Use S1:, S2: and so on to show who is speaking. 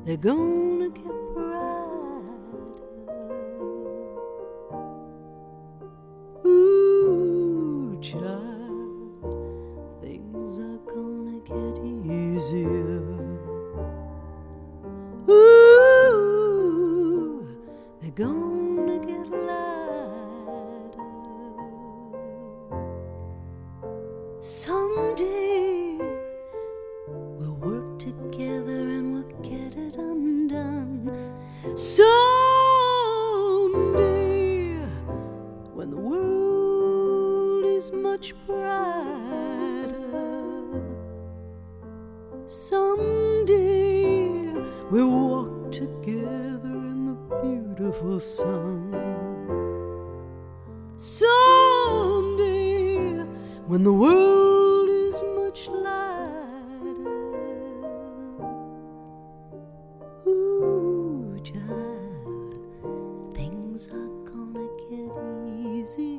S1: they're gonna get brighter. Ooh, child, things are gonna get easier. Ooh, they're gonna get lighter. Someday we'll work together and we'll get it undone. Someday, when the world is much brighter. Someday we'll walk together in the beautiful sun. Someday, when the world is much lighter. Ooh, child, things are gonna get easier.